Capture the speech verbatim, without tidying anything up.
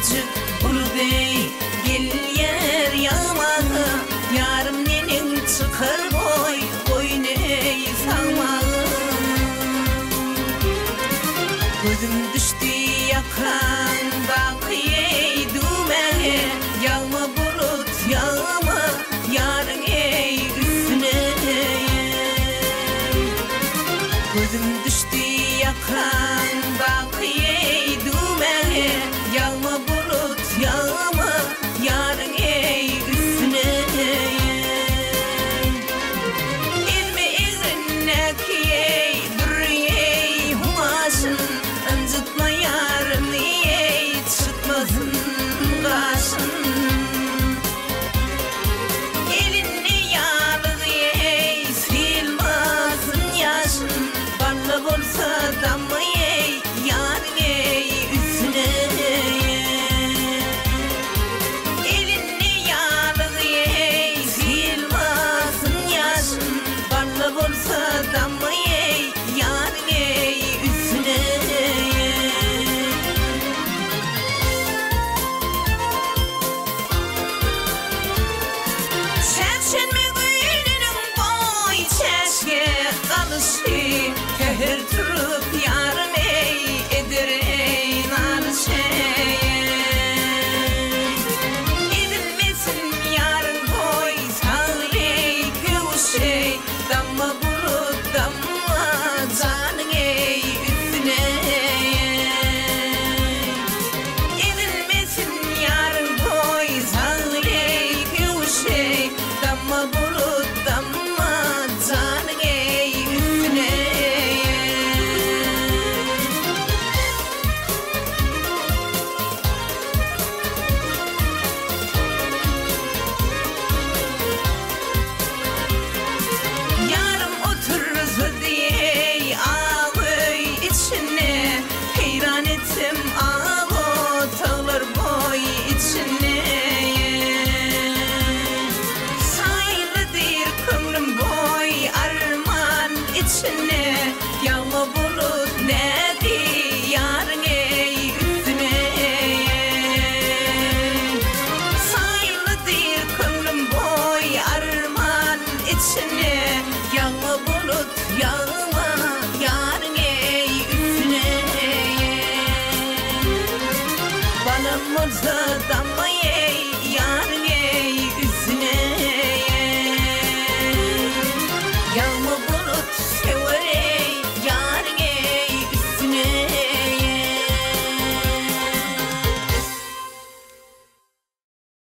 küçük buldey gel yer yağmağı yarım nenin çıkar boy boyney sağmağı gözüm düştü yakan bakıyey düğmeye yağma bulut yağma yarın ey üstüne gözüm düştü yakan bakıyey düğmeye yağma bulut yağma yarın ey üstüne ilmi izinnekiyey duruyey humasın ıncıtma yarın ey çıkmasın kaşın elini yağlığı ey silmasın yaşın barla bolsa damla ey yarın ey üstüne elini yağlığı ey silmasın yaşın barla bolsa damla ey yarın ey üstüne Çerçenme gülünün boy çeşke kalışı Köhür turup yarım ey eder ey narşı Edilmesin yarın boy sağır ey kövüşey Damma bulut damma canın ey üstüne Edilmesin yarın boy sağır ey kövüşey Damma bulut damma canın ey üstüne Yarım otururdu diye ağabey içine Heyran ettim ağabey tağlar boy içine Sayılıdır kömrüm boy arman içine Yağma bulut nedi yarın ey üstüne Sayılıdır kömrüm boy arman içine Yağma bulut yağma yarın ey üstüne Balam olsa